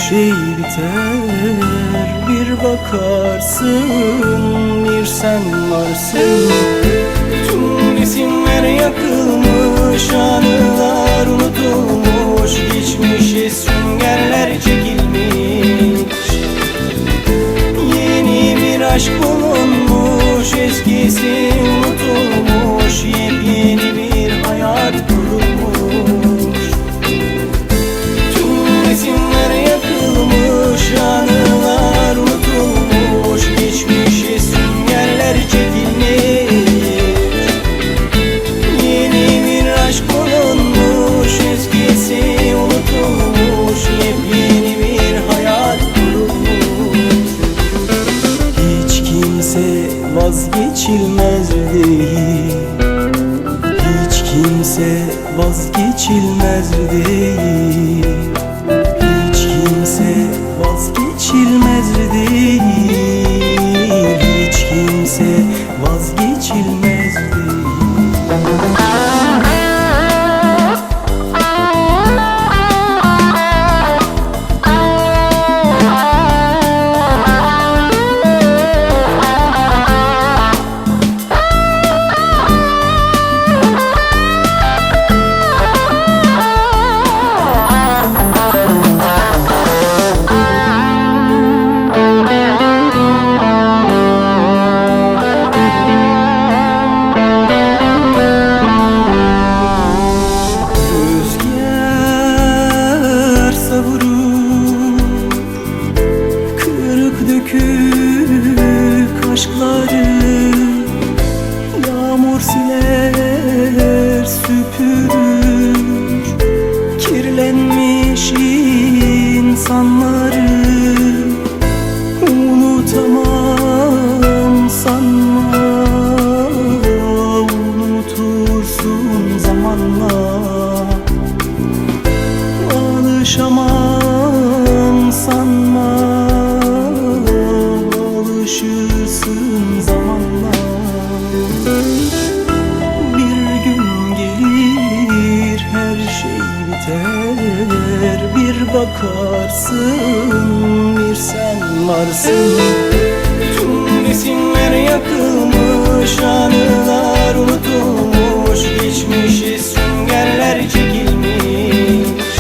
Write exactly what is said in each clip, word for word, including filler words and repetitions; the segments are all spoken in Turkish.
şey biter, bir bakarsın, bir sen varsın. Tüm resimler yakılmış, anılar unutulmuş, geçmişe süngerler çekilmiş. Yeni bir aşk bulunmuş, eskisi unutulmuş, yepyeni bir hayat kurulmuş. Tüm resimler yakılmış, anılar unutulmuş, geçmişe süngerler çekilmiş. Yeni bir aşk bulunmuş, eskisi unutulmuş, yepyeni bir hayat kurulmuş. Hiç kimse vazgeçilmez değil, hiç kimse vazgeçilmez değil, hiç kimse vazgeçilmez değil, hiç kimse vazgeçilmez değil. Aşkları yağmur siler, süpürür kirlenmiş insanları. Unutamam sanma, unutursun zamanla. Alışamam sanma, alışırsın zamanla. Bir gün gelir, her şey biter, bir bakarsın, bir sen varsın. Tüm resimler yakılmış, anılar unutulmuş, geçmişe süngerler çekilmiş.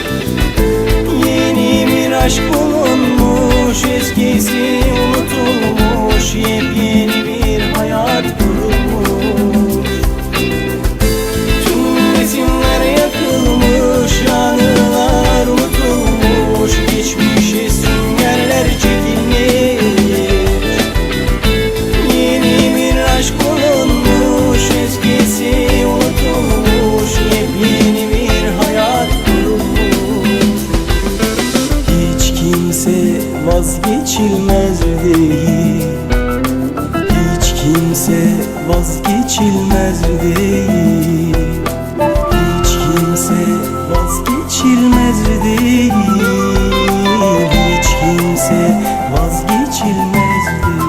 Yeni bir aşk bulunmuş, eskisi unutulmuş, yepyeni bir hayat kurulmuş. Tüm resimler yakılmış, anılar unutulmuş, geçmişe süngerler çekilmiş. Yeni bir aşk bulunmuş, eskisi unutulmuş, yepyeni bir hayat kurulmuş. Hiç kimse vazgeçilmez değil, hiç kimse vazgeçilmez değil, hiç kimse vazgeçilmez değil, hiç kimse vazgeçilmez değil.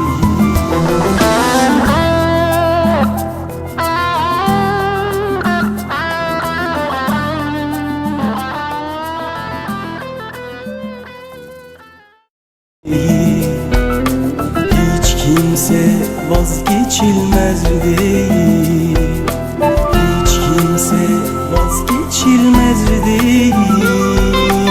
Hiç kimse vazgeçilmez değil.